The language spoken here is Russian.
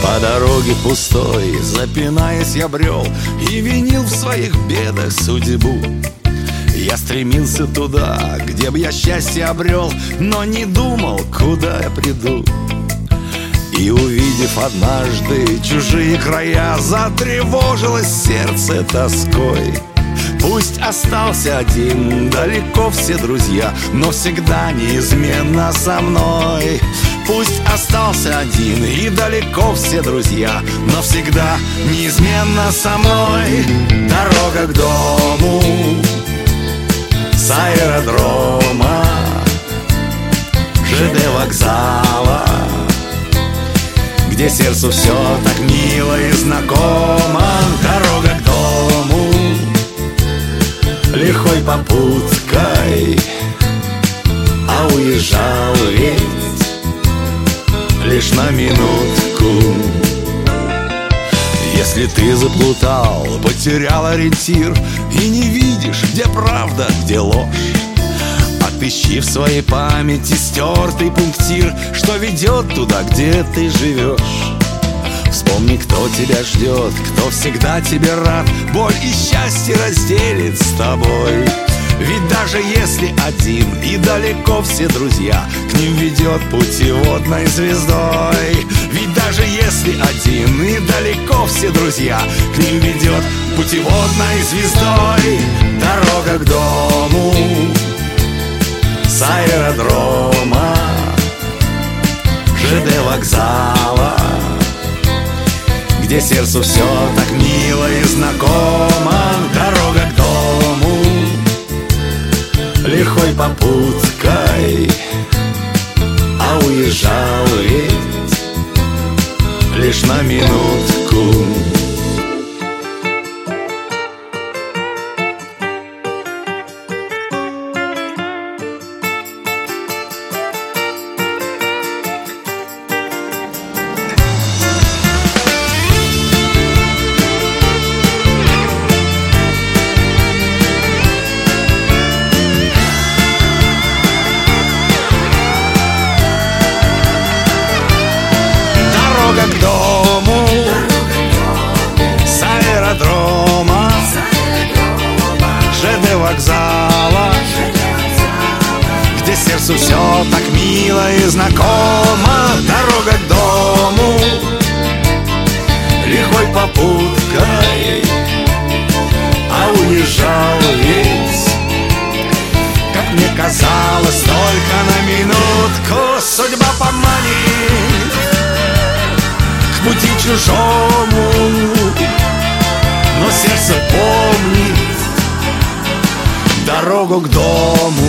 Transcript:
По дороге пустой, запинаясь, я брел и винил в своих бедах судьбу. Я стремился туда, где б я счастье обрел, но не думал, куда я приду. И увидев однажды чужие края, затревожилось сердце тоской. Пусть остался один, далеко все друзья, но всегда неизменно со мной. Пусть остался один и далеко все друзья, но всегда неизменно со мной. Дорога к дому с аэродрома, ЖД вокзала, где сердцу все так мило и знакомо. Дорога к дому лихой попуткой, а уезжал ведь лишь на минутку. Если ты заплутал, потерял ориентир и не видишь, где правда, где ложь, отыщи в своей памяти стертый пунктир, что ведет туда, где ты живешь. Вспомни, кто тебя ждет, кто всегда тебе рад, боль и счастье разделит с тобой. Ведь даже если один и далеко все друзья, к ним ведет путеводной звездой. Ведь даже если один и далеко все друзья, к ним ведет путеводной звездой. Дорога к дому с аэродрома, ЖД вокзала, где сердцу все так мило и знакомо. Дорога к дому лихой попуткой, а уезжал ведь лишь на минутку. К дому с аэродрома, ЖД вокзала, где сердцу все так мило и знакомо. Дорога к дому лихой попуткой, а уезжал ведь, как мне казалось, только на минутку. Судьба поманит к пути чужому, но сердце помнит дорогу к дому.